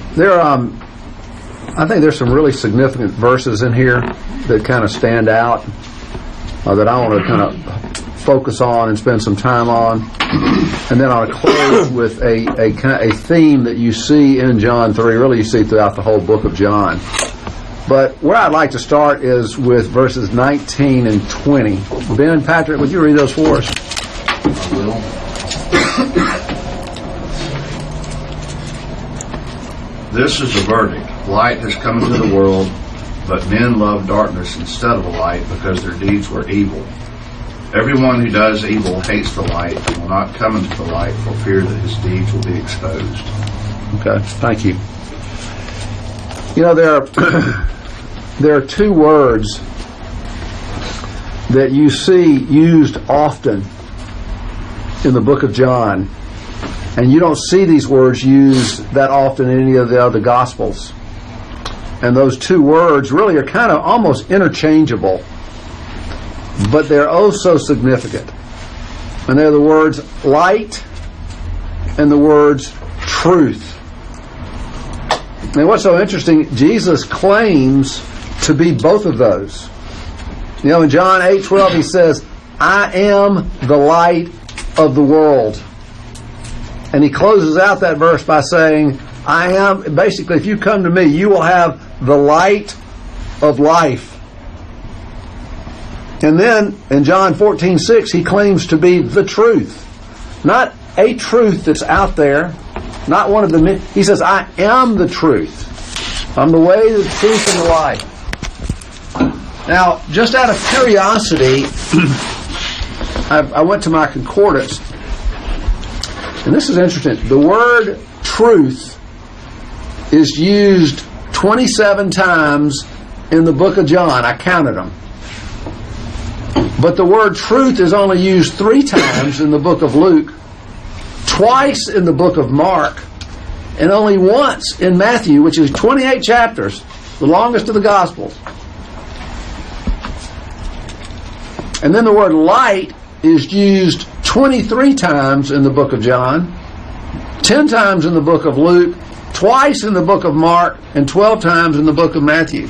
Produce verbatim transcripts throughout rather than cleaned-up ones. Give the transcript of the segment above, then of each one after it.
There, um, I think there's some really significant verses in here that kind of stand out uh, that I want to kind of focus on and spend some time on, and then I'll close with a a, a theme that you see in John three. Really, you see throughout the whole book of John. But where I'd like to start is with verses nineteen and twenty. Ben, Patrick, would you read those for us? I will. This is the verdict. Light has come into the world, but men love darkness instead of the light because their deeds were evil. Everyone who does evil hates the light and will not come into the light for fear that his deeds will be exposed. Okay, thank you. You know, there are, there are two words that you see used often in the book of John, and you don't see these words used that often in any of the other Gospels. And those two words really are kind of almost interchangeable, but they're oh so significant. And they're the words light and the words truth. And what's so interesting, Jesus claims to be both of those. You know, in John eight twelve he says, I am the light of the world. And he closes out that verse by saying, I am, basically, if you come to me, you will have the light of life. And then in John fourteen six, he claims to be the truth. Not a truth that's out there, not one of the, he says, I am the truth. I'm the way, the truth, and the life. Now, just out of curiosity, I, I went to my concordance, and this is interesting. The word truth is used twenty-seven times in the book of John. I counted them. But the word truth is only used three times in the book of Luke, twice in the book of Mark, and only once in Matthew, which is twenty-eight chapters, the longest of the Gospels. And then the word light is used twenty-three times in the book of John, ten times in the book of Luke, twice in the book of Mark, and twelve times in the book of Matthew.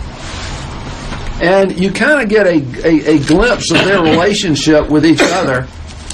And you kind of get a, a, a glimpse of their relationship with each other.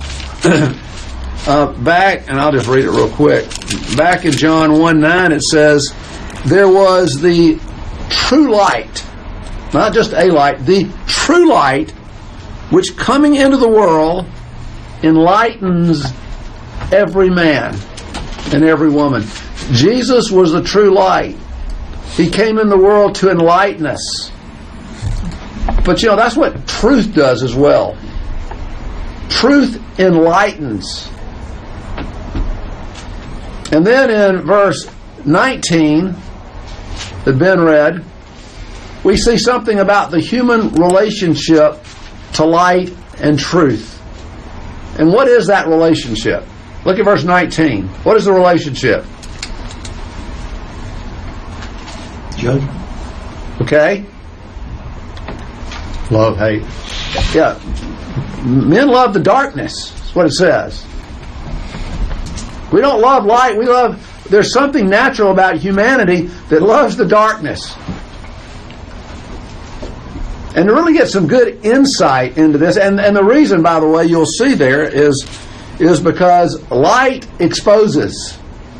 uh, back, and I'll just read it real quick. Back in John one nine it says, there was the true light, not just a light, the true light, which coming into the world enlightens every man and every woman. Jesus was the true light. He came in the world to enlighten us. But you know, that's what truth does as well. Truth enlightens. And then in verse nineteen that Ben read, we see something about the human relationship to light and truth. And what is that relationship? Look at verse nineteen. What is the relationship? Judgment. Okay. Love, hate. Yeah. Men love the darkness. That's what it says. We don't love light. We love, there's something natural about humanity that loves the darkness. And to really get some good insight into this, and, and the reason, by the way, you'll see there is, is because light exposes.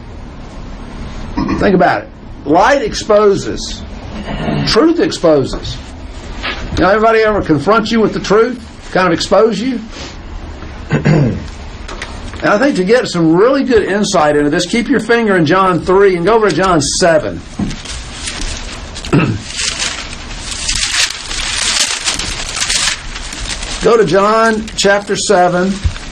Think about it. Light exposes. Truth exposes. You know, everybody ever confront you with the truth? Kind of expose you? And I think to get some really good insight into this, keep your finger in John three and go over to John seven. Go to John chapter seven.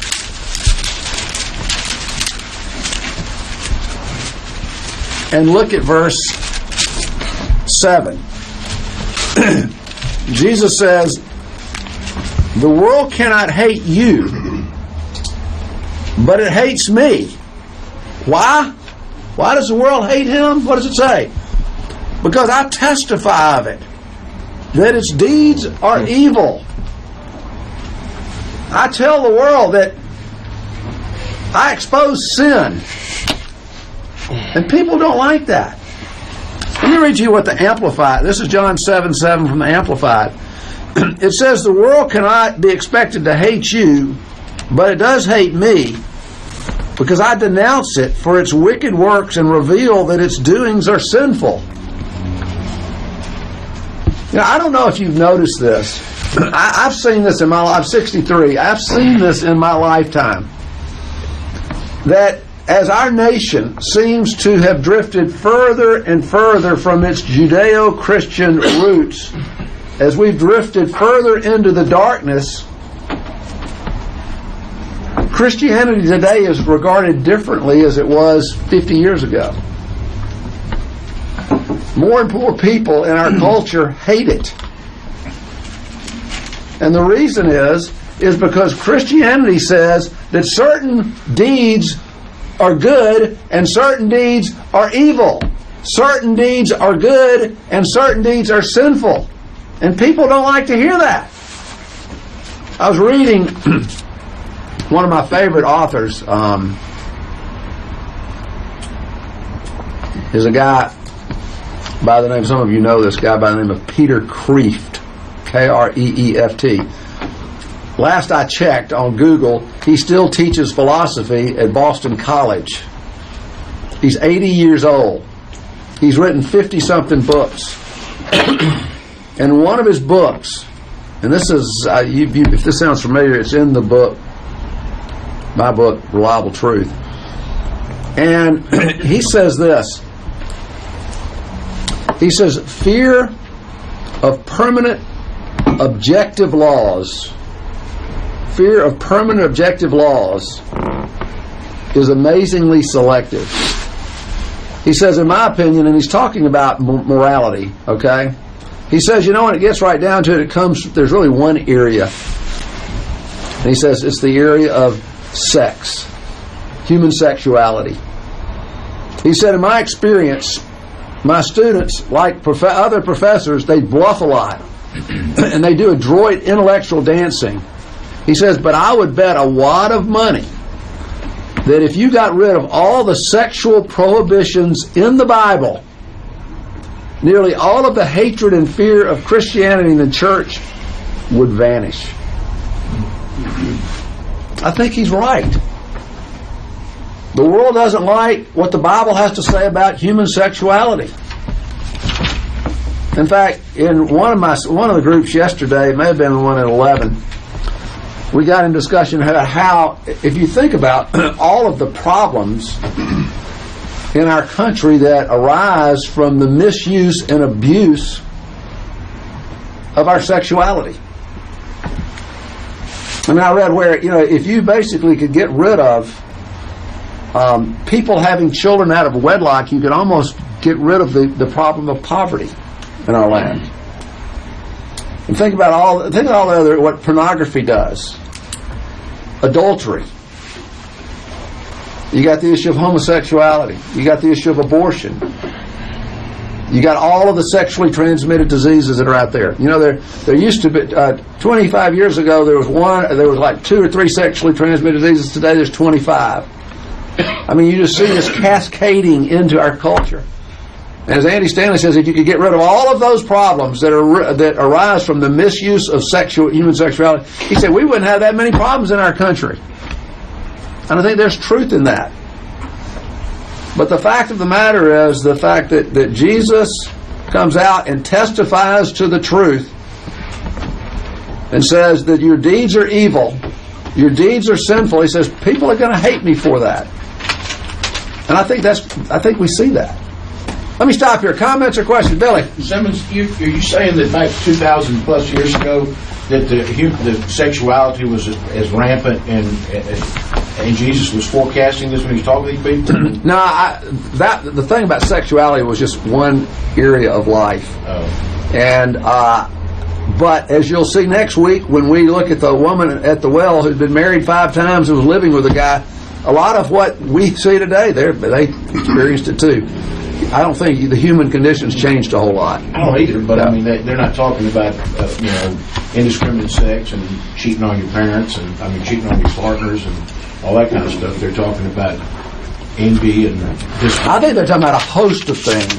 And look at verse seven. Jesus says, the world cannot hate you, but it hates me. Why? Why does the world hate him? What does it say? Because I testify of it, that its deeds are evil. I tell the world that I expose sin. And people don't like that. Let me read you what the Amplified, this is John seven seven from the Amplified. It says, the world cannot be expected to hate you, but it does hate me, because I denounce it for its wicked works and reveal that its doings are sinful. You know, I don't know if you've noticed this. I, I've seen this in my life. I'm sixty-three. I've seen this in my lifetime. That as our nation seems to have drifted further and further from its Judeo-Christian roots, as we've drifted further into the darkness, Christianity today is regarded differently as it was fifty years ago. More and more people in our culture hate it. And the reason is, is because Christianity says that certain deeds are good and certain deeds are evil. Certain deeds are good and certain deeds are sinful. And people don't like to hear that. I was reading one of my favorite authors um, is a guy by the name, some of you know this guy by the name of Peter Kreeft, K R E E F T. Last I checked on Google, he still teaches philosophy at Boston College. He's eighty years old. He's written fifty-something books. And one of his books, and this is, uh, you, you, if this sounds familiar, it's in the book, my book, Reliable Truth. And he says this. He says, fear of permanent objective laws, fear of permanent objective laws is amazingly selective. He says, in my opinion, and he's talking about morality, okay? He says, you know, when it gets right down to it, it comes, there's really one area. And he says it's the area of sex, human sexuality. He said, in my experience, my students, like prof- other professors, they bluff a lot. And they do adroit intellectual dancing. He says, but I would bet a wad of money that if you got rid of all the sexual prohibitions in the Bible, nearly all of the hatred and fear of Christianity in the church would vanish. I think he's right. The world doesn't like what the Bible has to say about human sexuality. In fact, in one of my one of the groups yesterday, it may have been the one at eleven, we got in discussion about how, if you think about all of the problems in our country that arise from the misuse and abuse of our sexuality. I mean, I read where, you know, if you basically could get rid of um, people having children out of wedlock, you could almost get rid of the, the problem of poverty in our land. And think about all, think about all the other, what pornography does. Adultery. You got the issue of homosexuality. You got the issue of abortion. You got all of the sexually transmitted diseases that are out there. You know, there there used to be uh, twenty-five years ago there was one, there was like two or three sexually transmitted diseases. Today there's twenty-five. I mean, you just see this cascading into our culture. And as Andy Stanley says, if you could get rid of all of those problems that are that arise from the misuse of sexual human sexuality, he said we wouldn't have that many problems in our country. And I think there's truth in that. But the fact of the matter is the fact that, that Jesus comes out and testifies to the truth and says that your deeds are evil, your deeds are sinful. He says people are going to hate me for that. And I think that's I think we see that. Let me stop here. Comments or questions? Billy? Simmons, you, are you saying that back two thousand plus years ago that the, the sexuality was as, as rampant and, and Jesus was forecasting this when he was talking to these people? No, I, that the thing about sexuality was just one area of life. Oh. And uh, but as you'll see next week when we look at the woman at the well who'd been married five times and was living with a guy, a lot of what we see today, they they experienced it too. I don't think the human condition's changed a whole lot. I don't either, but no. I mean, they, they're not talking about, uh, you know, indiscriminate sex and cheating on your parents and, I mean, cheating on your partners and all that kind of stuff. They're talking about envy and this. I think they're talking about a host of things.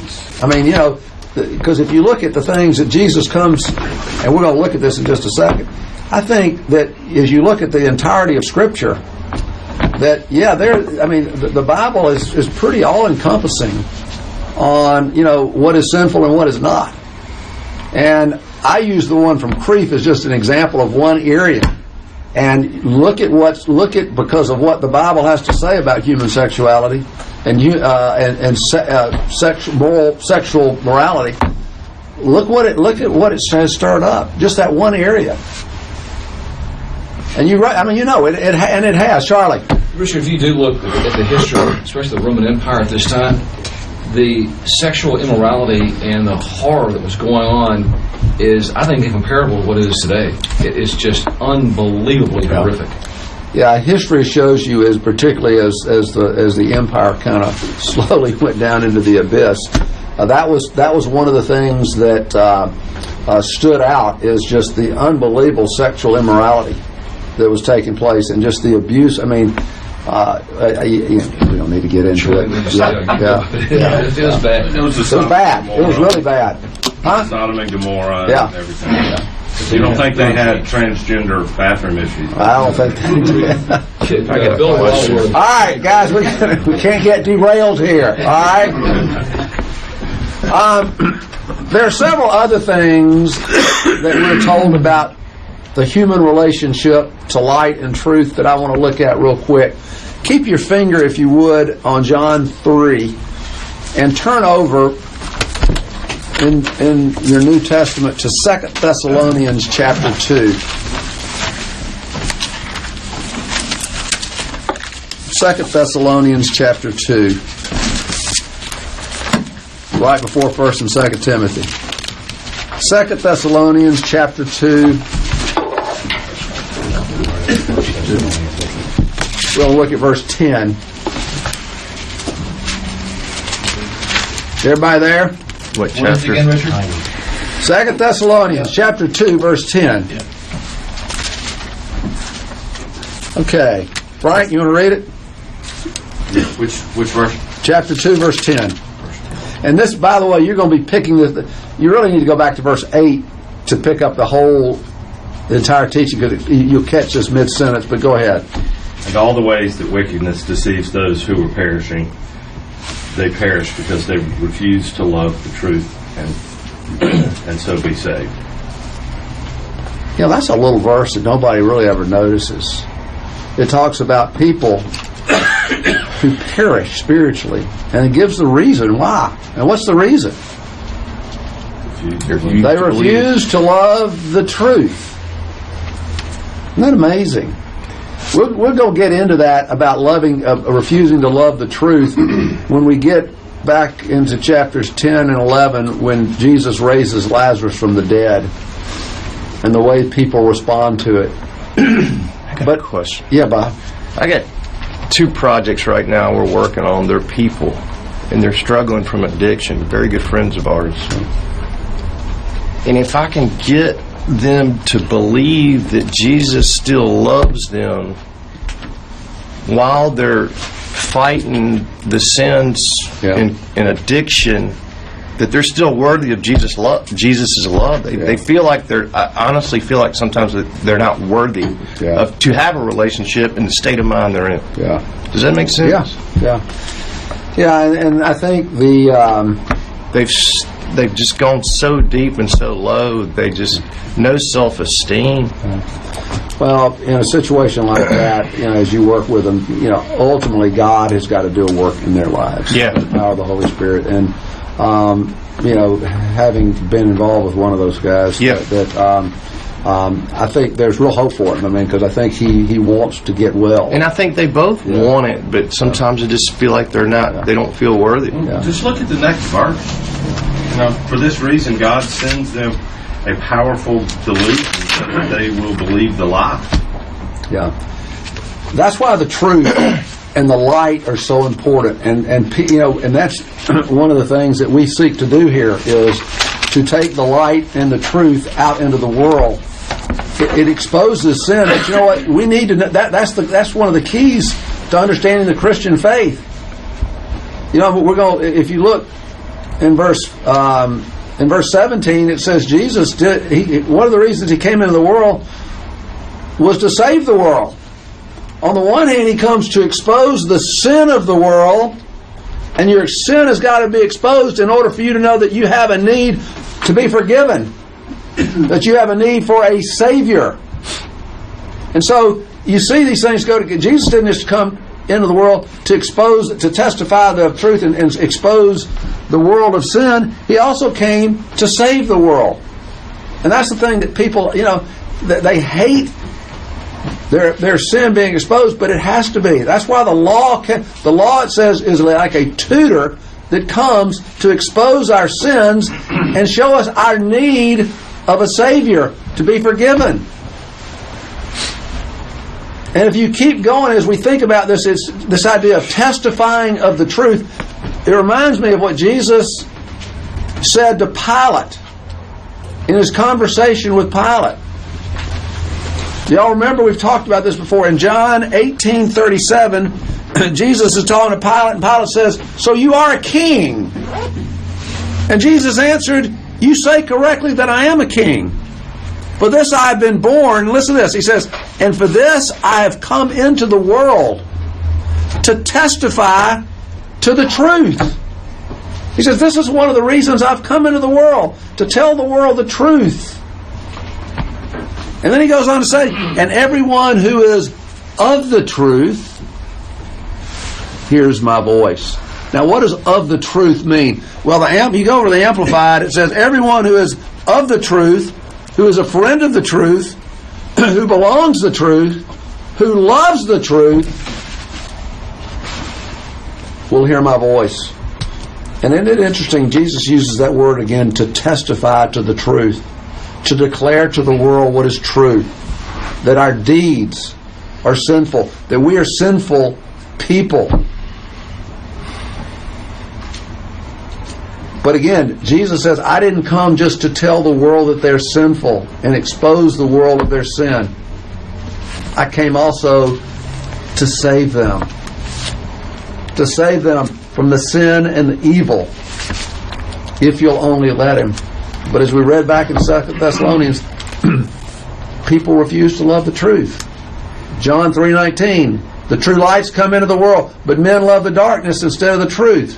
I mean, you know, because if you look at the things that Jesus comes, and we're going to look at this in just a second, I think that as you look at the entirety of Scripture, that, yeah, there, I mean, the, the Bible is, is pretty all-encompassing on, you know, what is sinful and what is not. And I use the one from Crete as just an example of one area. And look at what's look at because of what the Bible has to say about human sexuality and uh, and, and se- uh, sexual moral sexual morality. Look what it look at what it has stirred up. Just that one area. And you right. I mean, you know it. It ha- and it has. Charlie. Richard, if you do look at the history, especially the Roman Empire at this time, the sexual immorality and the horror that was going on is, I think, comparable to what it is today. It is just unbelievably yeah. horrific. Yeah, history shows you, as particularly as as the as the empire kind of slowly went down into the abyss. Uh, that was that was one of the things that uh, uh, stood out, is just the unbelievable sexual immorality that was taking place and just the abuse. I mean. Uh, I, I, you know, we don't need to get into Sure, it. yeah, Yeah, yeah. yeah. It is bad. It was, It was bad. It was really bad. Huh? Sodom and Gomorrah Yeah. and everything. Yeah. You don't think they had transgender bathroom issues? I don't think they did. I get Bill Wellsworth. All right, guys, we, we can't get derailed here. All right. Um, there are several other things that we're told about the human relationship to light and truth that I want to look at real quick. Keep your finger, if you would, on John three and turn over in in your New Testament to Second Thessalonians chapter two. Second Thessalonians chapter two. Right before First and Second Timothy. Second Thessalonians chapter two. We'll look at verse ten. Everybody there? What What is it again, Richard? Second Thessalonians chapter two, verse ten. Okay. Frank, you want to read it? Which which verse? Chapter two, verse ten. And this, by the way, you're going to be picking this. You really need to go back to verse eight to pick up the whole, the entire teaching, because you'll catch this mid-sentence, but go ahead. And all the ways that wickedness deceives those who are perishing, they perish because they refuse to love the truth and and so be saved. You know, that's a little verse that nobody really ever notices. It talks about people who perish spiritually, and it gives the reason why. And what's the reason? If you, if you They to believe- refuse to love the truth. Isn't that amazing? We'll, we'll go get into that about loving, uh, refusing to love the truth when we get back into chapters ten and eleven, when Jesus raises Lazarus from the dead and the way people respond to it. I got But- a question. Yeah, Bob. I got two projects right now we're working on. They're people, and they're struggling from addiction. Very good friends of ours. And if I can get them to believe that Jesus still loves them while they're fighting the sins Yeah. and, and addiction, that they're still worthy of Jesus' love. Jesus's love. They, Yeah. they feel like they're. I honestly feel like sometimes that they're not worthy Yeah. of to have a relationship in the state of mind they're in. Yeah. Does that make sense? Yeah. Yeah. Yeah, and, and I think the... Um, They've s- they've just gone so deep and so low. They just no self-esteem. Well, in a situation like that, you know, as you work with them, you know, ultimately God has got to do a work in their lives. Yeah. The power of the Holy Spirit. And, um, you know, having been involved with one of those guys, Yeah. that um, um, I think there's real hope for him. I mean, because I think he, he wants to get well. And I think they both Yeah. want it, but sometimes they just feel like they're not. Yeah. They don't feel worthy. Yeah. Just look at the next verse. You know, for this reason, God sends them a powerful delusion so that they will believe the lie. Yeah. That's why the truth and the light are so important. And, and pe- you know, and that's one of the things that we seek to do here, is to take the light and the truth out into the world. It, it exposes sin, but you know what? We need to know, that that's the that's one of the keys to understanding the Christian faith. You know, we're going, if you look in verse um, in verse seventeen, it says Jesus did. He, one of the reasons he came into the world was to save the world. On the one hand, he comes to expose the sin of the world, and your sin has got to be exposed in order for you to know that you have a need to be forgiven, that you have a need for a Savior. And so you see these things go to. Jesus didn't just come into the world to expose, to testify the truth and, and expose the world of sin. He also came to save the world. And that's the thing that people, you know, they hate their their sin being exposed, but it has to be. That's why the law can, the law, it says, is like a tutor that comes to expose our sins and show us our need of a Savior to be forgiven. And if you keep going as we think about this, it's this idea of testifying of the truth. It reminds me of what Jesus said to Pilate in his conversation with Pilate. Y'all remember, we've talked about this before. In John eighteen thirty-seven, Jesus is talking to Pilate, and Pilate says, "So you are a king?" And Jesus answered, "You say correctly that I am a king. For this I have been born." Listen to this. He says, "And for this I have come into the world, to testify to the truth." He says, this is one of the reasons I've come into the world, to tell the world the truth. And then he goes on to say, "And everyone who is of the truth hears my voice." Now, what does "of the truth" mean? Well, the amp, you go over to the Amplified, it says, "Everyone who is of the truth, who is a friend of the truth, who belongs to the truth, who loves the truth, will hear my voice." And isn't it interesting, Jesus uses that word again, to testify to the truth, to declare to the world what is true, that our deeds are sinful, that we are sinful people. But again, Jesus says, I didn't come just to tell the world that they're sinful and expose the world of their sin. I came also to save them. To save them from the sin and the evil, if you'll only let Him. But as we read back in Second Thessalonians, people refuse to love the truth. John three nineteen, the true lights come into the world, but men love the darkness instead of the truth.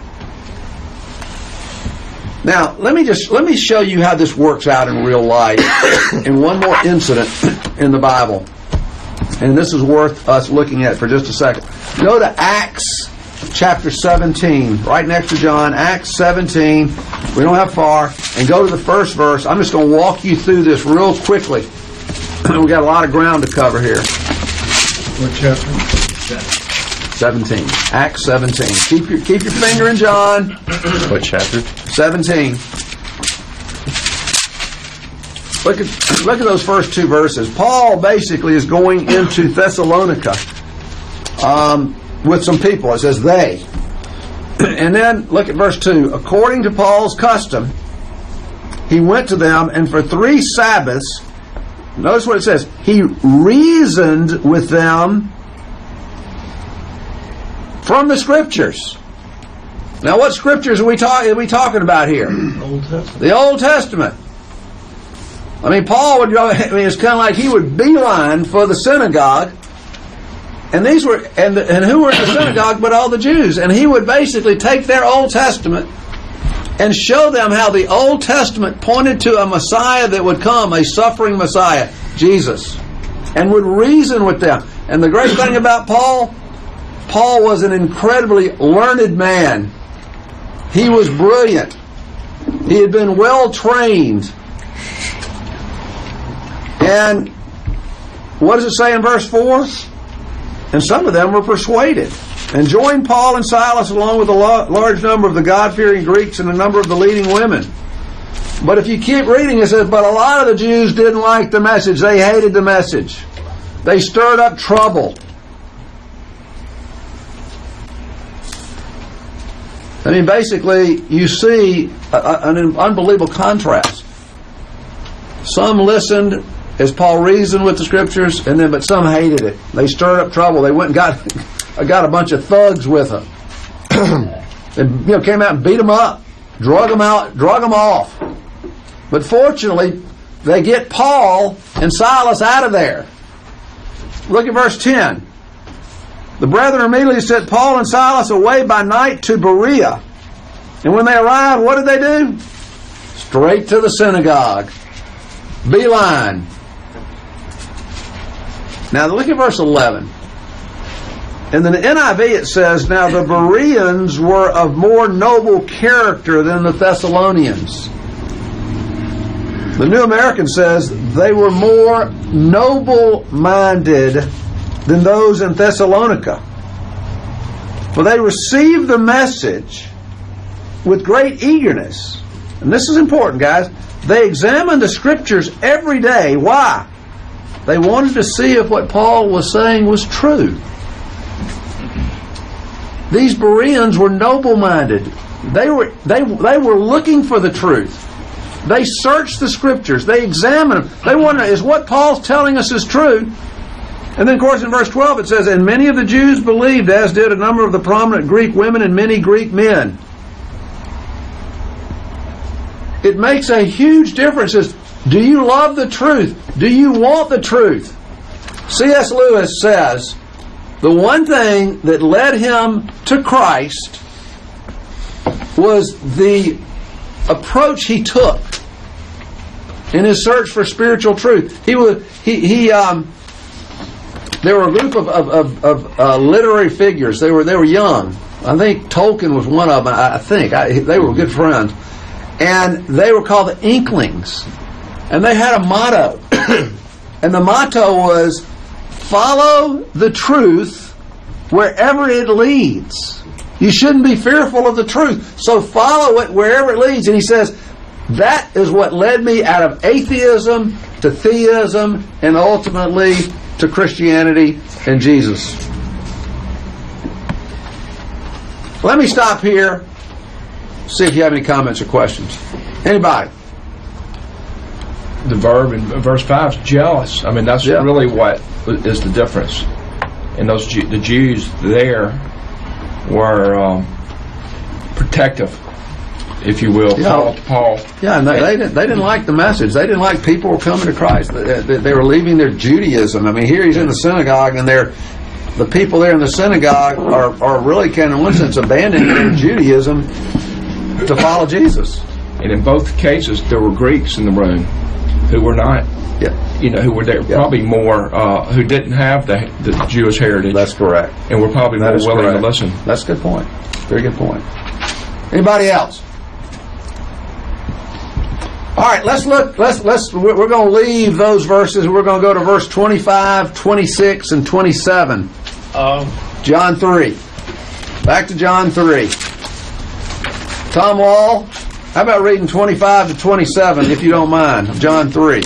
Now, let me just let me show you how this works out in real life in one more incident in the Bible. And this is worth us looking at for just a second. Go to Acts chapter seventeen, right next to John, Acts seventeen. We don't have far. And go to the first verse. I'm just going to walk you through this real quickly. We've got a lot of ground to cover here. What chapter? seventeen. Acts seventeen. Keep your keep your finger in John. What chapter? seventeen. Look at look at those first two verses. Paul basically is going into Thessalonica um, with some people. It says they. And then look at verse two. According to Paul's custom, he went to them, and for three Sabbaths, notice what it says, he reasoned with them from the Scriptures. Now, what Scriptures are we, talk, are we talking about here? Old Testament. The Old Testament. I mean, Paul would go, I mean, it's kind of like he would beeline for the synagogue. And these were, and, and who were in the synagogue but all the Jews? And he would basically take their Old Testament and show them how the Old Testament pointed to a Messiah that would come, a suffering Messiah, Jesus, and would reason with them. And the great thing about Paul, Paul was an incredibly learned man. He was brilliant. He had been well trained. And what does it say in verse four? And some of them were persuaded, and joined Paul and Silas along with a large number of the God-fearing Greeks and a number of the leading women. But if you keep reading, it says, but a lot of the Jews didn't like the message. They hated the message. They stirred up trouble. I mean, basically, you see a, a, an unbelievable contrast. Some listened as Paul reasoned with the Scriptures, and then but some hated it. They stirred up trouble. They went and got got a bunch of thugs with them. They, you know, came out and beat them up. drug them out, drug them off. But fortunately, they get Paul and Silas out of there. Look at verse ten. The brethren immediately sent Paul and Silas away by night to Berea. And when they arrived, what did they do? Straight to the synagogue. Beeline. Now look at verse eleven. In the N I V it says, now the Bereans were of more noble character than the Thessalonians. The New American says they were more noble-minded than those in Thessalonica. For they received the message with great eagerness. And this is important, guys. They examined the Scriptures every day. Why? They wanted to see if what Paul was saying was true. These Bereans were noble-minded. They were, they, they were looking for the truth. They searched the Scriptures. They examined them. They wonder, is what Paul's telling us is true? And then, of course, in verse twelve it says, and many of the Jews believed, as did a number of the prominent Greek women and many Greek men. It makes a huge difference. It's, do you love the truth? Do you want the truth? C S Lewis says, the one thing that led him to Christ was the approach he took in his search for spiritual truth. He was he he um. There were a group of of, of, of uh, literary figures. They were they were young. I think Tolkien was one of them. I, I think I, they were good friends, and they were called the Inklings, and they had a motto, and the motto was, "Follow the truth wherever it leads." You shouldn't be fearful of the truth, so follow it wherever it leads. And he says, that is what led me out of atheism to theism and ultimately to Christianity and Jesus. Let me stop here. See if you have any comments or questions. Anybody? The verb in verse five is jealous. I mean, that's Yeah. really what is the difference. And those Jew- the Jews there were um, protective, if you will. Yeah. Paul, Paul. Yeah, and they, they didn't. They didn't like the message. They didn't like people were coming to Christ. They, they, they were leaving their Judaism. I mean, here he's in the synagogue, and they're the people there in the synagogue are are really kind of, in one sense, abandoning their Judaism to follow Jesus. And in both cases, there were Greeks in the room who were not, Yeah, you know, who were there, Yeah. probably more, uh, who didn't have the, the Jewish heritage. that's correct. and were probably That more is willing correct. to listen. That's a good point. Very good point. Anybody else? All right, let's look. Let's let's. We're we're going to leave those verses. We're going to go to verse twenty-five, twenty-six, and twenty-seven. John three. Back to John three. Tom Wall, how about reading twenty-five to twenty-seven, if you don't mind, of John three.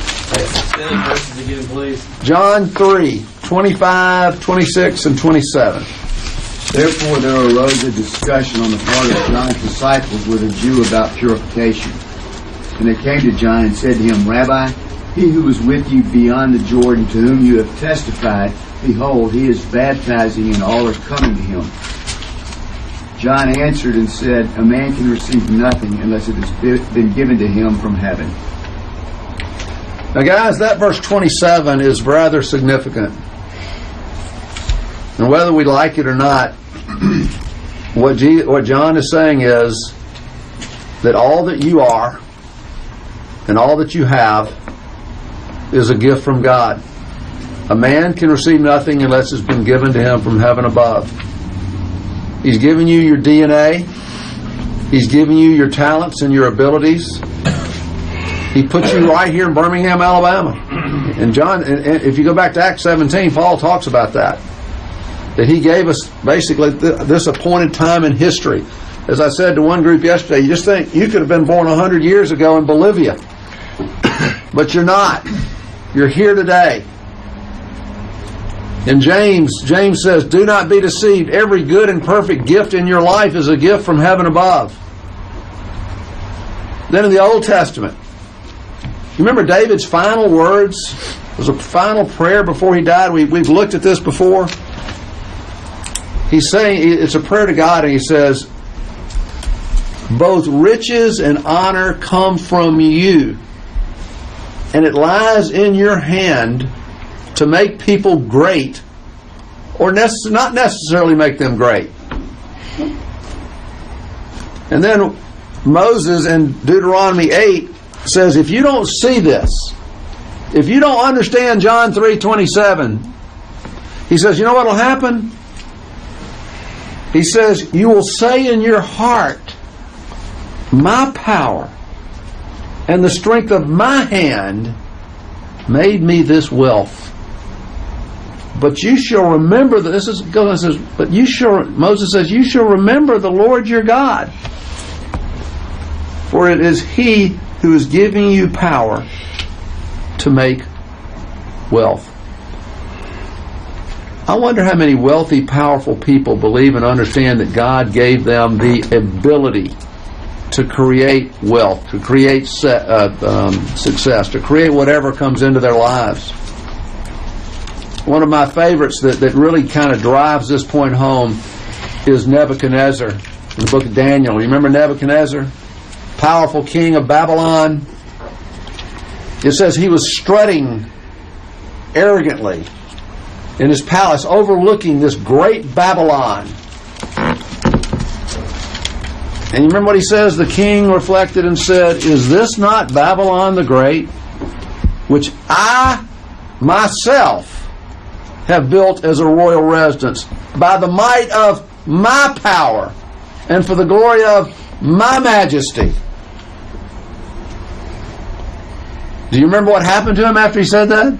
John three, twenty-five, twenty-six, and twenty-seven. Therefore there arose a discussion on the part of John's disciples with a Jew about purification. And they came to John and said to him, Rabbi, he who was with you beyond the Jordan, to whom you have testified, behold, he is baptizing, and all are coming to him. John answered and said, a man can receive nothing unless it has been given to him from heaven. Now, guys, that verse twenty-seven is rather significant. And whether we like it or not, what, G- what John is saying is that all that you are and all that you have is a gift from God. A man can receive nothing unless it's been given to him from heaven above. He's given you your D N A. He's given you your talents and your abilities. He put you right here in Birmingham, Alabama. And John, and, and if you go back to Acts seventeen, Paul talks about that. That he gave us basically th- this appointed time in history. As I said to one group yesterday, you just think you could have been born one hundred years ago in Bolivia. But you're not. You're here today. And James, James says, do not be deceived. Every good and perfect gift in your life is a gift from heaven above. Then in the Old Testament, you remember David's final words? It was a final prayer before he died. We, we've looked at this before. He's saying, it's a prayer to God, and he says, both riches and honor come from you, and it lies in your hand to make people great, or nece- not necessarily make them great. And then Moses in Deuteronomy eight says, if you don't see this, if you don't understand John three twenty-seven, he says, you know what will happen? He says, you will say in your heart, my power and the strength of my hand made me this wealth. But you shall remember that this is God says, but you shall Moses says, you shall remember the Lord your God. For it is He who is giving you power to make wealth. I wonder how many wealthy, powerful people believe and understand that God gave them the ability to create wealth, to create se- uh, um, success, to create whatever comes into their lives. One of my favorites that, that really kind of drives this point home is Nebuchadnezzar in the book of Daniel. You remember Nebuchadnezzar? Powerful king of Babylon. It says he was strutting arrogantly in his palace overlooking this great Babylon. And you remember what he says? The king reflected and said, is this not Babylon the Great, which I myself have built as a royal residence by the might of my power and for the glory of my majesty? Do you remember what happened to him after he said that?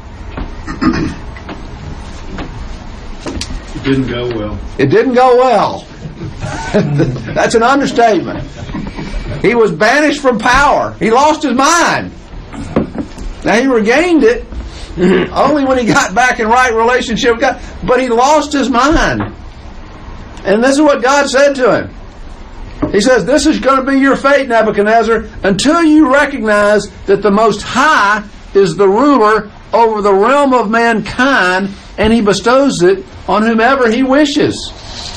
It didn't go well. It didn't go well. That's an understatement. He was banished from power. He lost his mind. Now he regained it only when he got back in right relationship with God. But he lost his mind. And this is what God said to him. He says, this is going to be your fate, Nebuchadnezzar, until you recognize that the Most High is the ruler over the realm of mankind, and He bestows it on whomever He wishes.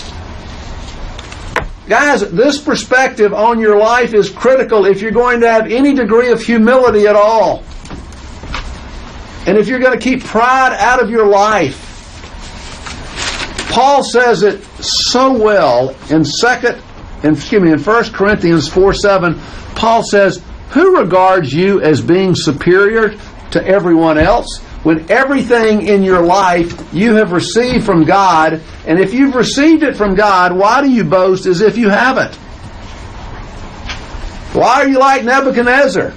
Guys, this perspective on your life is critical if you're going to have any degree of humility at all. And if you're going to keep pride out of your life. Paul says it so well in second in, excuse me, in First Corinthians four seven, Paul says, who regards you as being superior to everyone else when everything in your life you have received from God? And if you've received it from God, why do you boast as if you haven't? Why are you like Nebuchadnezzar?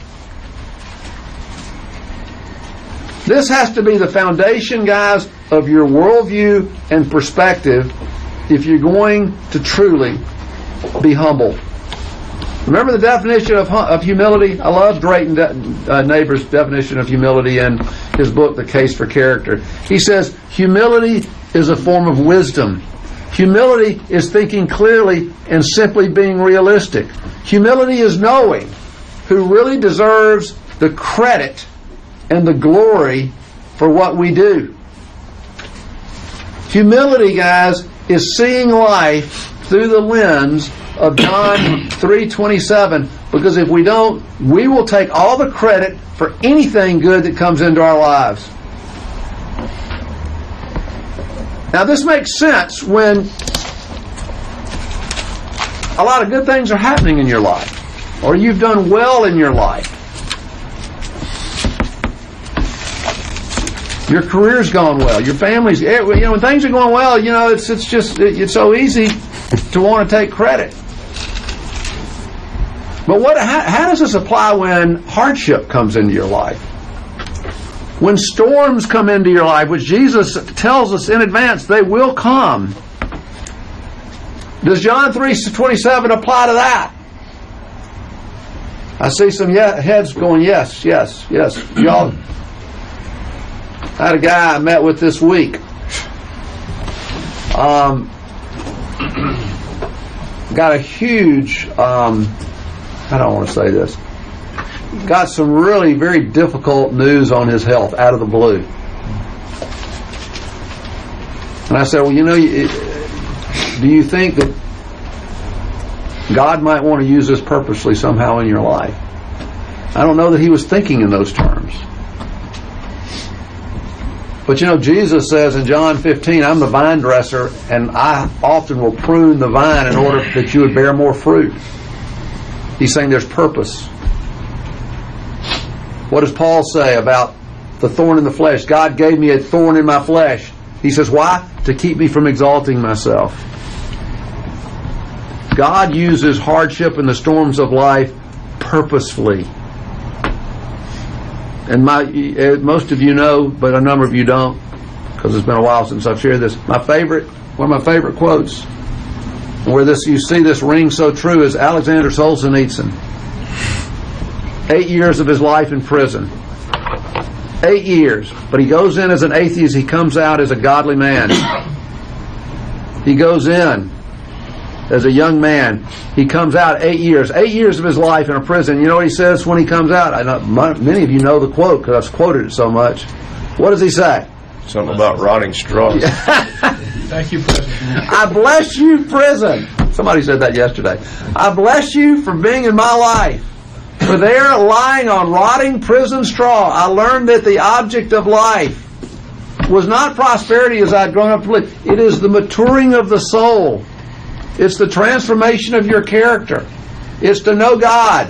This has to be the foundation, guys, of your worldview and perspective if you're going to truly be humble. Remember the definition of, of humility? I love Drayton De- uh, Neighbor's definition of humility in his book, The Case for Character. He says, humility is a form of wisdom. Humility is thinking clearly and simply being realistic. Humility is knowing who really deserves the credit and the glory for what we do. Humility, guys, is seeing life through the lens of John three twenty-seven, because if we don't, we will take all the credit for anything good that comes into our lives. Now this makes sense when a lot of good things are happening in your life, or you've done well in your life. Your career's gone well. Your family's, you know, when things are going well, you know, it's it's just it's so easy to want to take credit. But what? How, how does this apply when hardship comes into your life? When storms come into your life, which Jesus tells us in advance they will come. Does John three twenty-seven apply to that? I see some ye- heads going, yes, yes, yes. Y'all. I had a guy I met with this week. Um, got a huge, um, I don't want to say this, got some really very difficult news on his health out of the blue. And I said, well, you know, do you think that God might want to use this purposely somehow in your life. I don't know that he was thinking in those terms. But you know, Jesus says in John fifteen, I'm the vine dresser, and I often will prune the vine in order that you would bear more fruit. He's saying there's purpose. What does Paul say about the thorn in the flesh? God gave me a thorn in my flesh. He says, why? To keep me from exalting myself. God uses hardship and the storms of life purposefully. And my, most of you know, but a number of you don't, because it's been a while since I've shared this. My favorite, one of my favorite quotes, where this you see this ring so true, is Alexander Solzhenitsyn. Eight years of his life in prison. Eight years. But he goes in as an atheist. He comes out as a godly man. He goes in as a young man. He comes out eight years. Eight years of his life in a prison. You know what he says when he comes out? I know many of you know the quote because I've quoted it so much. What does he say? Something about rotting straws. Thank you, President. I bless you, prison. Somebody said that yesterday. I bless you for being in my life. For there, lying on rotting prison straw, I learned that the object of life was not prosperity as I'd grown up to live. It is the maturing of the soul. It's the transformation of your character. It's to know God.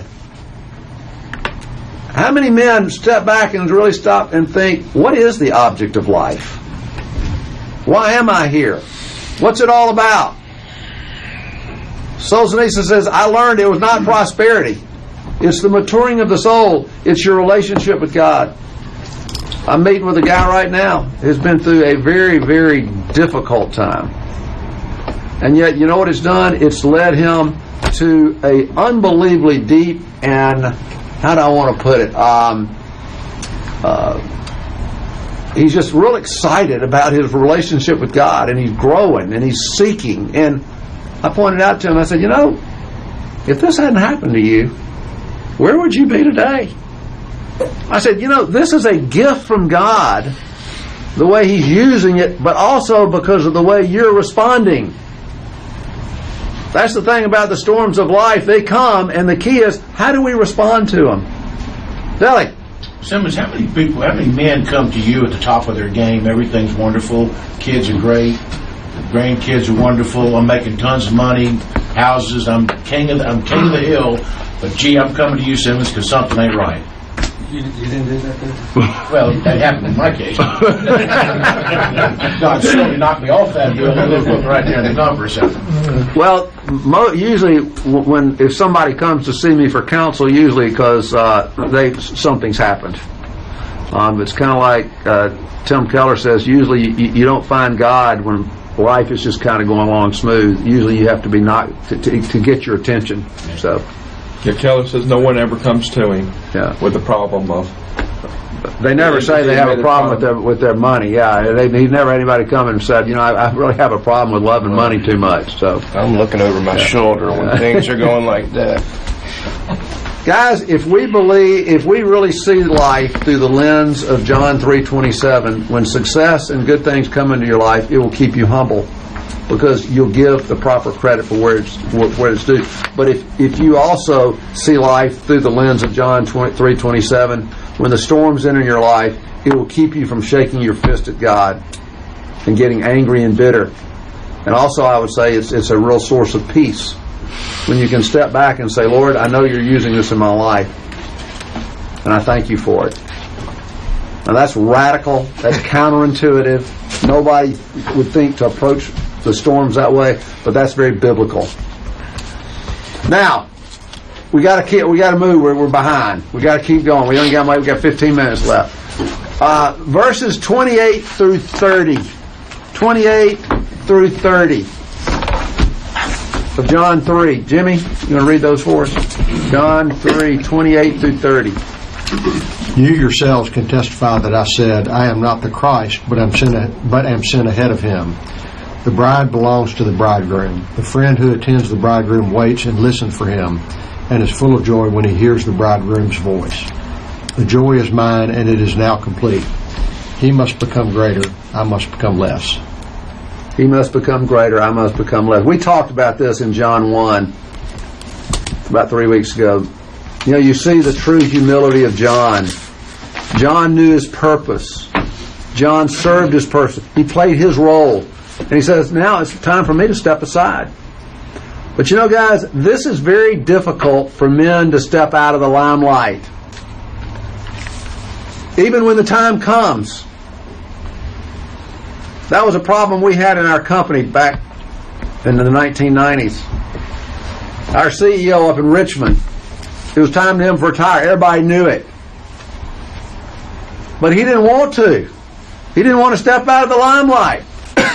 How many men step back and really stop and think, what is the object of life? Why am I here? What's it all about? Solzhenitsyn says, I learned it was not prosperity. It's the maturing of the soul. It's your relationship with God. I'm meeting with a guy right now who's been through a very, very difficult time. And yet, you know what it's done? It's led him to a unbelievably deep and, how do I want to put it? Um, uh, he's just real excited about his relationship with God, and he's growing, and he's seeking. And I pointed out to him, I said, you know, if this hadn't happened to you, where would you be today? I said, you know, this is a gift from God, the way he's using it, but also because of the way you're responding. That's the thing about the storms of life. They come, and the key is, how do we respond to them? Deli. Simmons, how many people, how many men come to you at the top of their game? Everything's wonderful. Kids are great. Grandkids are wonderful. I'm making tons of money. Houses. I'm king of the, I'm king of the hill. But gee, I'm coming to you, Simmons, because something ain't right. You, you didn't do that then? Well, that happened in my case. God certainly knocked me off that hill. And look right there in the numbers. Well, mo- usually when if somebody comes to see me for counsel, usually because uh, they something's happened. Um, it's kind of like uh, Tim Keller says. Usually, you, you don't find God when life is just kind of going along smooth. Usually, you have to be knocked to, to, to get your attention. So. Yeah, Keller says no one ever comes to him Yeah. with the problem of. They never say they have a problem with their with their money. Yeah, they, he's never had anybody come and said, you know, I, I really have a problem with loving money too much. So I'm looking over my shoulder when things are going like that. Guys, if we believe, if we really see life through the lens of John three twenty-seven, when success and good things come into your life, it will keep you humble, because you'll give the proper credit for where it's where it's due. But if if you also see life through the lens of John three twenty-seven, when the storms enter your life, it will keep you from shaking your fist at God and getting angry and bitter. And also, I would say it's it's a real source of peace when you can step back and say, Lord, I know you're using this in my life, and I thank you for it. Now that's radical. That's counterintuitive. Nobody would think to approach the storms that way, but that's very biblical. Now, we got to keep. We got to move. We're, we're behind. We got to keep going. We only got. We got fifteen minutes left. Uh, verses twenty-eight through thirty. Twenty-eight through thirty of John three. Jimmy, you want to read those for us? John three, twenty-eight through thirty. You yourselves can testify that I said, I am not the Christ, but am sent, a, but am sent ahead of him. The bride belongs to the bridegroom. The friend who attends the bridegroom waits and listens for him, and is full of joy when he hears the bridegroom's voice. The joy is mine, and it is now complete. He must become greater, I must become less. He must become greater, I must become less. We talked about this in John one. about three weeks ago. You know, you see the true humility of John. John knew his purpose. John served his purpose. He played his role. And he says, now it's time for me to step aside. But you know, guys, this is very difficult for men to step out of the limelight. Even when the time comes. That was a problem we had in our company back in the nineteen nineties. Our C E O up in Richmond, it was time for him to retire. Everybody knew it. But he didn't want to. He didn't want to step out of the limelight.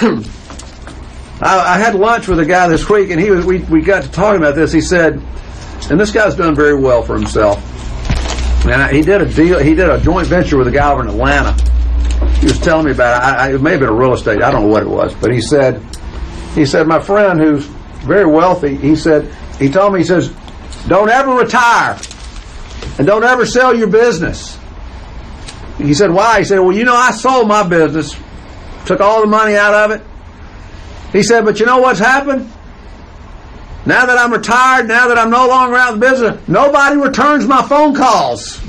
I, I had lunch with a guy this week, and he was, we, we got to talking about this. He said, and this guy's done very well for himself. And he did a deal. He did a joint venture with a guy over in Atlanta. He was telling me about it. I, I, it may have been a real estate. I don't know what it was, but he said, he said, my friend who's very wealthy, he said, he told me, he says, don't ever retire, and don't ever sell your business. He said, why? He said, well, you know, I sold my business, took all the money out of it. He said, but you know what's happened? Now that I'm retired, now that I'm no longer out of the business, nobody returns my phone calls.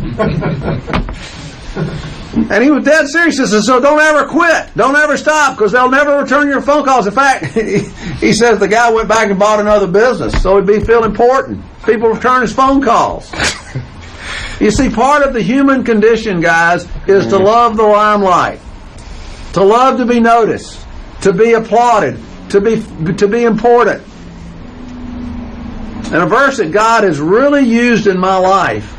And he was dead serious. He said, so don't ever quit. Don't ever stop, because they'll never return your phone calls. In fact, he says the guy went back and bought another business, so he'd be feel important. People return his phone calls. You see, part of the human condition, guys, is to love the limelight, to love to be noticed, to be applauded, to be to be important. And a verse that God has really used in my life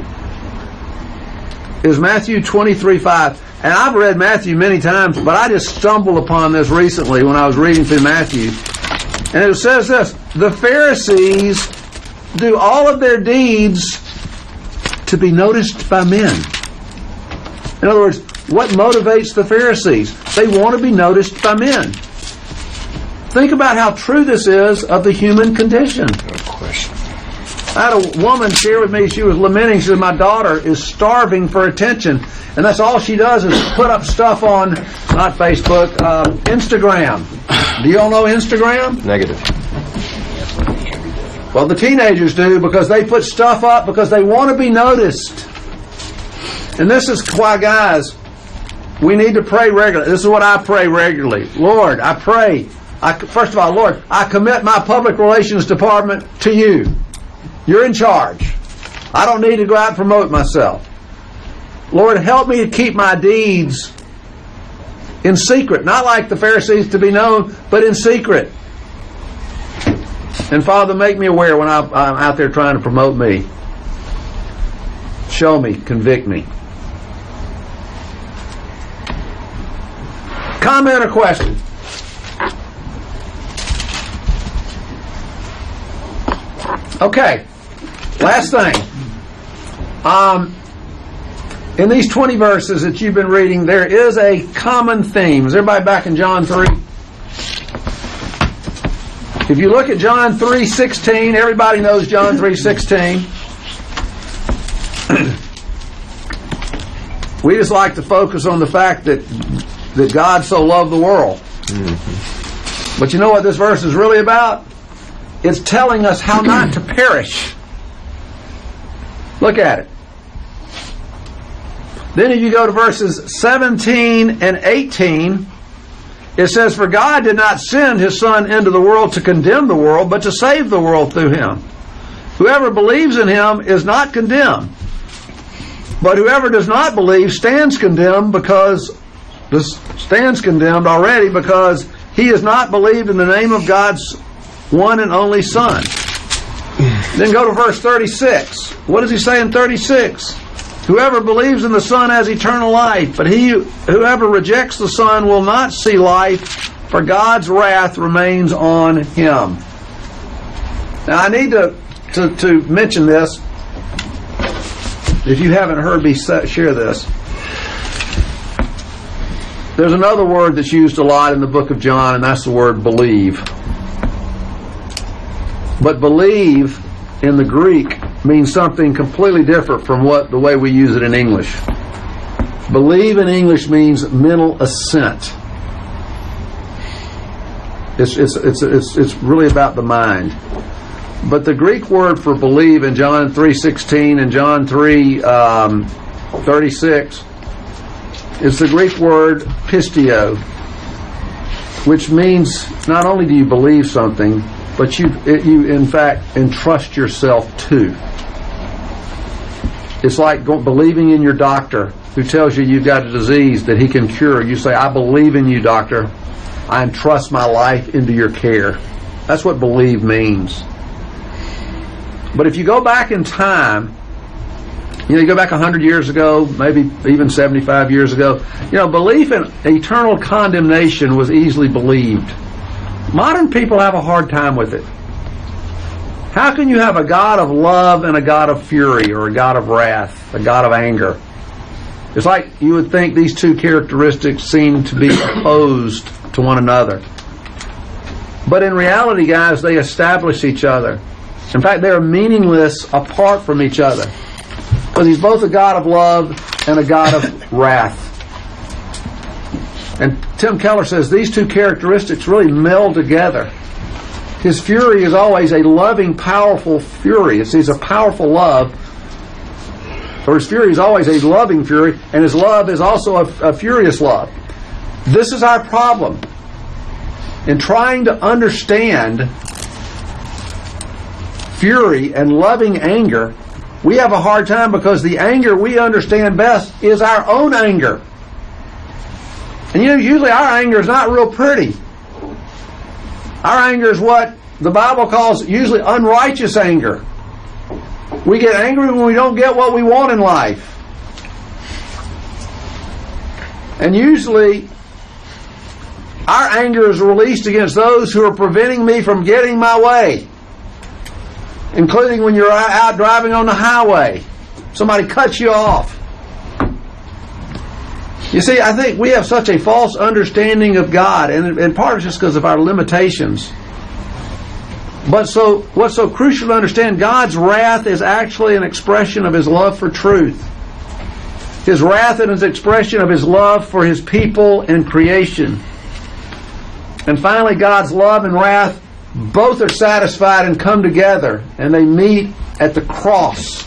is Matthew twenty-three five. And I've read Matthew many times, but I just stumbled upon this recently when I was reading through Matthew. And it says this, the Pharisees do all of their deeds to be noticed by men. In other words, what motivates the Pharisees? They want to be noticed by men. Think about how true this is of the human condition. No question. I had a woman share with me, she was lamenting, she said, my daughter is starving for attention, and that's all she does is put up stuff on, not Facebook, um, Instagram. Do you all know Instagram? Negative. Well, the teenagers do, because they put stuff up because they want to be noticed. And this is why, guys, we need to pray regularly. This is what I pray regularly. Lord, I pray, I, first of all, Lord, I commit my public relations department to you. You're in charge. I don't need to go out and promote myself. Lord, help me to keep my deeds in secret. Not like the Pharisees to be known, but in secret. And Father, make me aware when I'm out there trying to promote me. Show me, convict me. Comment or question? Okay. Last thing. Um, in these twenty verses that you've been reading, there is a common theme. Is everybody back in John three? If you look at John three sixteen, everybody knows John three sixteen. We just like to focus on the fact that that God so loved the world. Mm-hmm. But you know what this verse is really about? It's telling us how not to perish. Look at it. Then if you go to verses seventeen and eighteen, it says, for God did not send His Son into the world to condemn the world, but to save the world through Him. Whoever believes in Him is not condemned. But whoever does not believe stands condemned because stands condemned already because he has not believed in the name of God's one and only Son. Then go to verse thirty-six. What does he say in thirty-six? Whoever believes in the Son has eternal life, but he whoever rejects the Son will not see life, for God's wrath remains on him. Now I need to, to, to mention this. If you haven't heard me share this, there's another word that's used a lot in the book of John, and that's the word believe. But believe in the Greek means something completely different from what the way we use it in English. Believe in English means mental assent. It's it's it's it's, it's really about the mind. But the Greek word for believe in John three sixteen and John three thirty-six is the Greek word pistio, which means not only do you believe something, but you it, you in fact entrust yourself to. It's like go, believing in your doctor who tells you you've got a disease that he can cure. You say, I believe in you, doctor. I entrust my life into your care. That's what believe means. But if you go back in time, you know, you go back one hundred years ago, maybe even seventy-five years ago, you know, belief in eternal condemnation was easily believed. Modern people have a hard time with it. How can you have a God of love and a God of fury, or a God of wrath, a God of anger? It's like you would think these two characteristics seem to be opposed to one another. But in reality, guys, they establish each other. In fact, they are meaningless apart from each other. Because he's both a God of love and a God of wrath. And Tim Keller says these two characteristics really meld together. His fury is always a loving, powerful fury. It's, it's a powerful love. Or his fury is always a loving fury, and his love is also a, a furious love. This is our problem. In trying to understand fury and loving anger, we have a hard time because the anger we understand best is our own anger. And you know, usually our anger is not real pretty. Our anger is what the Bible calls usually unrighteous anger. We get angry when we don't get what we want in life. And usually our anger is released against those who are preventing me from getting my way. Including when you're out driving on the highway. Somebody cuts you off. You see, I think we have such a false understanding of God, and in part it's just because of our limitations. But so, what's so crucial to understand, God's wrath is actually an expression of His love for truth. His wrath is an expression of His love for His people and creation. And finally, God's love and wrath both are satisfied and come together, and they meet at the cross.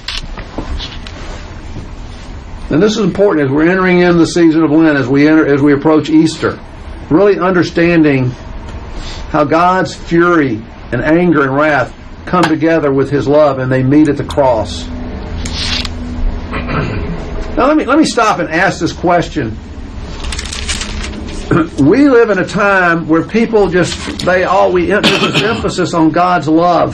And this is important as we're entering in the season of Lent, as we enter, as we approach Easter. Really understanding how God's fury and anger and wrath come together with His love, and they meet at the cross. Now let me let me stop and ask this question. We live in a time where people just they all we there's this emphasis on God's love.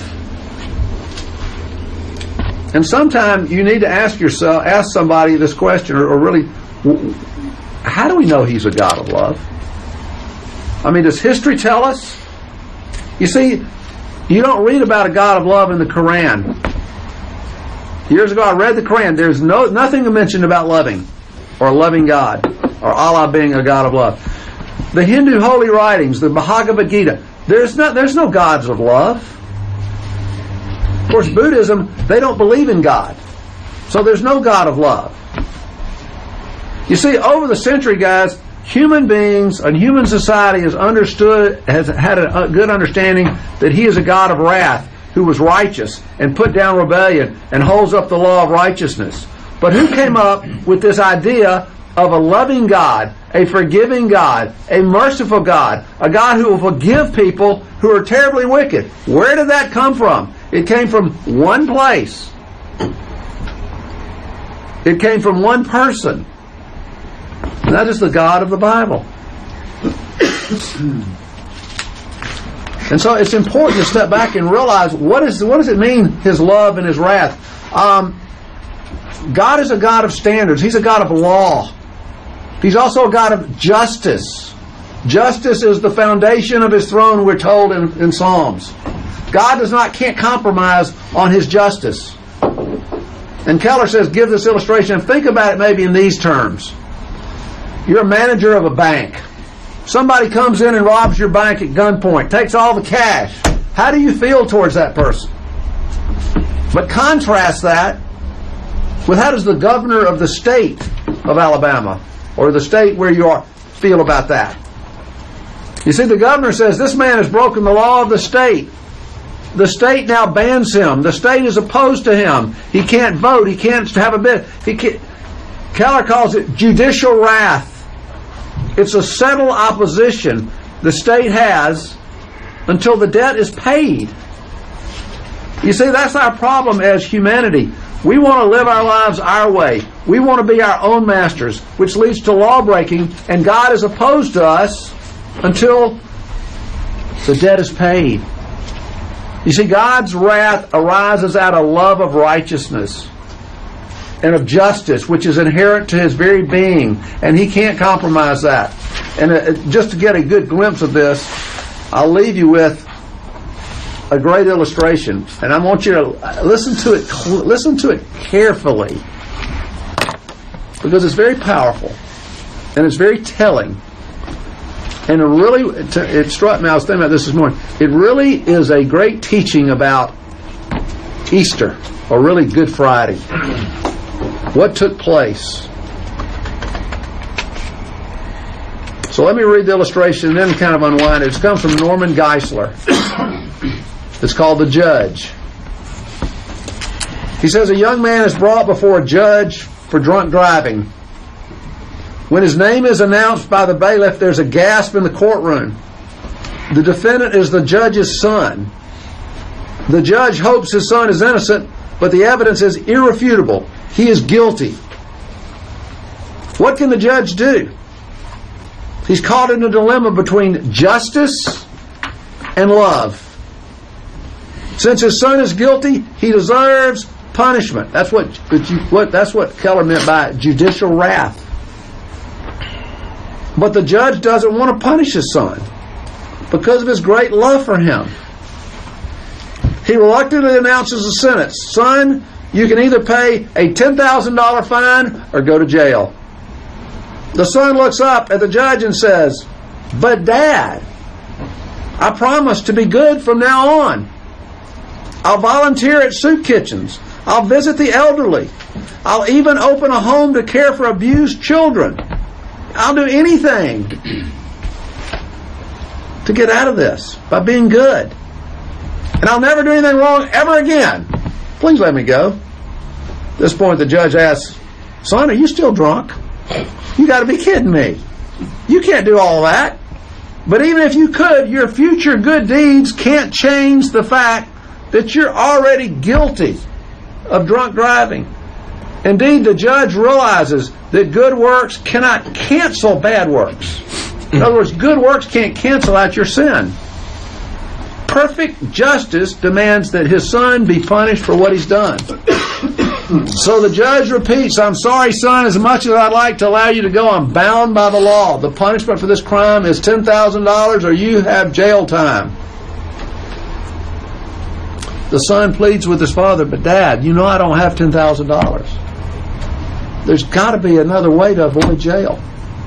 And sometimes you need to ask yourself, ask somebody this question, or, or really, how do we know He's a God of love? I mean, does history tell us? You see, you don't read about a God of love in the Quran. Years ago, I read the Quran. There's no nothing mentioned about loving, or loving God, or Allah being a God of love. The Hindu holy writings, the Bhagavad Gita, there's no there's no gods of love. Of course, Buddhism, they don't believe in God. So there's no God of love. You see, over the century, guys, human beings and human society has understood, has had a good understanding that He is a God of wrath who was righteous and put down rebellion and holds up the law of righteousness. But who came up with this idea of a loving God, a forgiving God, a merciful God, a God who will forgive people who are terribly wicked? Where did that come from? It came from one place. It came from one person. And that is the God of the Bible. And so it's important to step back and realize what is what does it mean, His love and His wrath? Um, God is a God of standards. He's a God of law. He's also a God of justice. Justice is the foundation of His throne, we're told in, in Psalms. God does not can't compromise on His justice. And Keller says, give this illustration, think about it maybe in these terms. You're a manager of a bank. Somebody comes in and robs your bank at gunpoint, takes all the cash. How do you feel towards that person? But contrast that with how does the governor of the state of Alabama, or the state where you are, feel about that? You see, the governor says, this man has broken the law of the state. the state now bans him. The state is opposed to him. He can't vote. He can't have a bit. He can't. Keller calls it judicial wrath. It's a settled opposition the state has until the debt is paid. You see, that's our problem as humanity. We want to live our lives our way. We want to be our own masters, which leads to law breaking, and God is opposed to us until the debt is paid. You see, God's wrath arises out of love of righteousness and of justice, which is inherent to His very being, and He can't compromise that. And uh, just to get a good glimpse of this, I'll leave you with a great illustration, and I want you to listen to it. Listen to it carefully, because it's very powerful and it's very telling. And it really, it struck me. I was thinking about this this morning. It really is a great teaching about Easter, or really Good Friday. What took place? So let me read the illustration and then kind of unwind it. It comes from Norman Geisler. It's called The Judge. He says, a young man is brought before a judge for drunk driving. When his name is announced by the bailiff, there's a gasp in the courtroom. The defendant is the judge's son. The judge hopes his son is innocent, but the evidence is irrefutable. He is guilty. What can the judge do? He's caught in a dilemma between justice and love. Since his son is guilty, he deserves punishment. That's what, what that's what Keller meant by judicial wrath. But the judge doesn't want to punish his son because of his great love for him. He reluctantly announces the sentence. Son, you can either pay a ten thousand dollars fine or go to jail. The son looks up at the judge and says, but Dad, I promise to be good from now on. I'll volunteer at soup kitchens. I'll visit the elderly. I'll even open a home to care for abused children. I'll do anything to get out of this by being good. And I'll never do anything wrong ever again. Please let me go. At this point, the judge asks, son, are you still drunk? You got to be kidding me. You can't do all that. But even if you could, your future good deeds can't change the fact that you're already guilty of drunk driving. Indeed, the judge realizes that good works cannot cancel bad works. In other words, good works can't cancel out your sin. Perfect justice demands that his son be punished for what he's done. So the judge repeats, I'm sorry, son, as much as I'd like to allow you to go, I'm bound by the law. The punishment for this crime is ten thousand dollars or you have jail time. The son pleads with his father, but Dad, you know I don't have ten thousand dollars. There's got to be another way to avoid jail.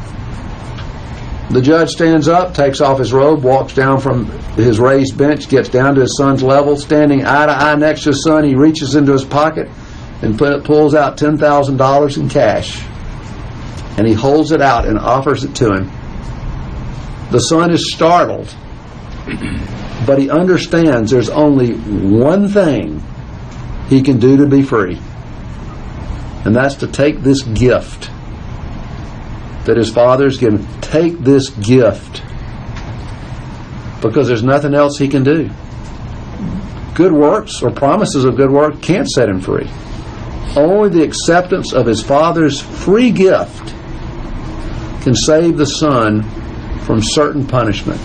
The judge stands up, takes off his robe, walks down from his raised bench, gets down to his son's level. Standing eye to eye next to his son, he reaches into his pocket and put, pulls out ten thousand dollars in cash. And he holds it out and offers it to him. The son is startled, but he understands there's only one thing he can do to be free. And that's to take this gift that his father's given. Take this gift. Because there's nothing else he can do. Good works or promises of good work can't set him free. Only the acceptance of his father's free gift can save the son from certain punishment.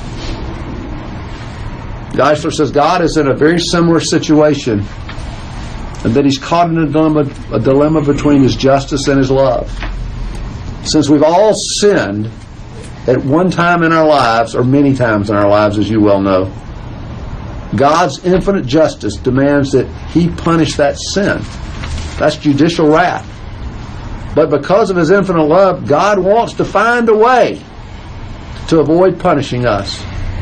Geisler says God is in a very similar situation, and that he's caught in a dilemma, a dilemma between his justice and his love. Since we've all sinned at one time in our lives, or many times in our lives, as you well know, God's infinite justice demands that he punish that sin. That's judicial wrath. But because of his infinite love, God wants to find a way to avoid punishing us.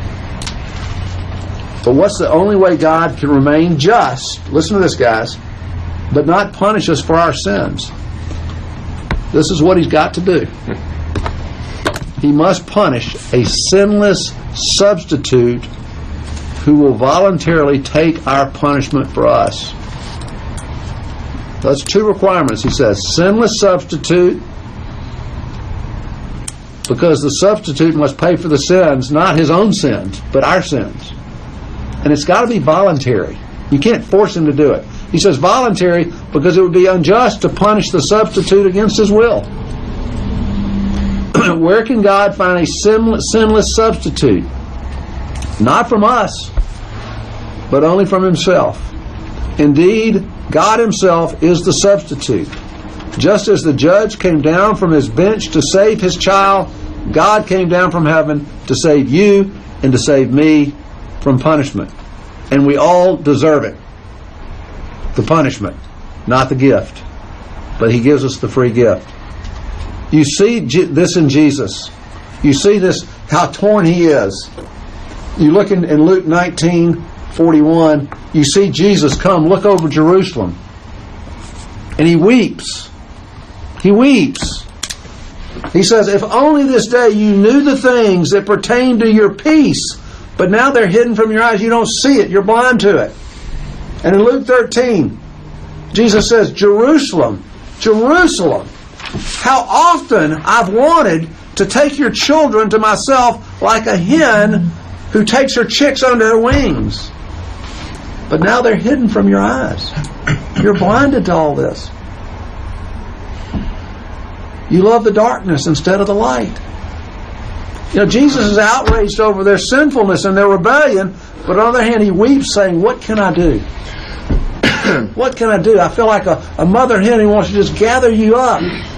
But what's the only way God can remain just? Listen to this, guys. But not punish us for our sins. This is what he's got to do. He must punish a sinless substitute who will voluntarily take our punishment for us. That's two requirements. He says, sinless substitute, because the substitute must pay for the sins, not his own sins, but our sins. And it's got to be voluntary. You can't force him to do it. He says voluntary because it would be unjust to punish the substitute against his will. Where can God find a sinless, sinless substitute? Not from us, but only from himself. Indeed, God himself is the substitute. Just as the judge came down from his bench to save his child, God came down from heaven to save you and to save me from punishment. And we all deserve it. The punishment, not the gift. But he gives us the free gift. You see this in Jesus. You see this, how torn he is. You look in, in Luke nineteen forty-one, you see Jesus come look over Jerusalem. And he weeps. He weeps. He says, if only this day you knew the things that pertain to your peace, but now they're hidden from your eyes. You don't see it. You're blind to it. And in Luke thirteen, Jesus says, Jerusalem, Jerusalem, how often I've wanted to take your children to myself like a hen who takes her chicks under her wings. But now they're hidden from your eyes. You're blinded to all this. You love the darkness instead of the light. You know, Jesus is outraged over their sinfulness and their rebellion, but on the other hand, he weeps saying, what can I do? What can I do? I feel like a, a mother hen who wants to just gather you up.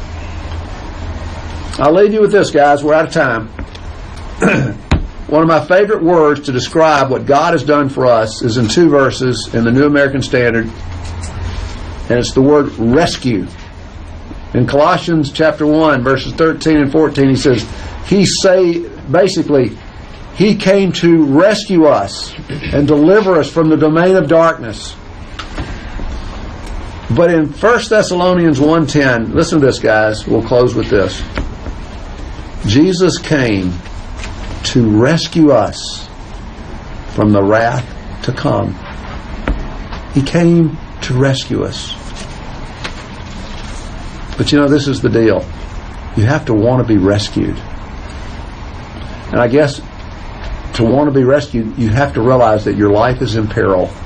I'll leave you with this, guys. We're out of time. One of my favorite words to describe what God has done for us is in two verses in the New American Standard, and it's the word rescue. In Colossians chapter one, verses thirteen and fourteen, he says, he say, basically, he came to rescue us and deliver us from the domain of darkness. But in First Thessalonians one ten, listen to this, guys. We'll close with this. Jesus came to rescue us from the wrath to come. He came to rescue us. But you know, this is the deal. You have to want to be rescued. And I guess to want to be rescued, you have to realize that your life is in peril.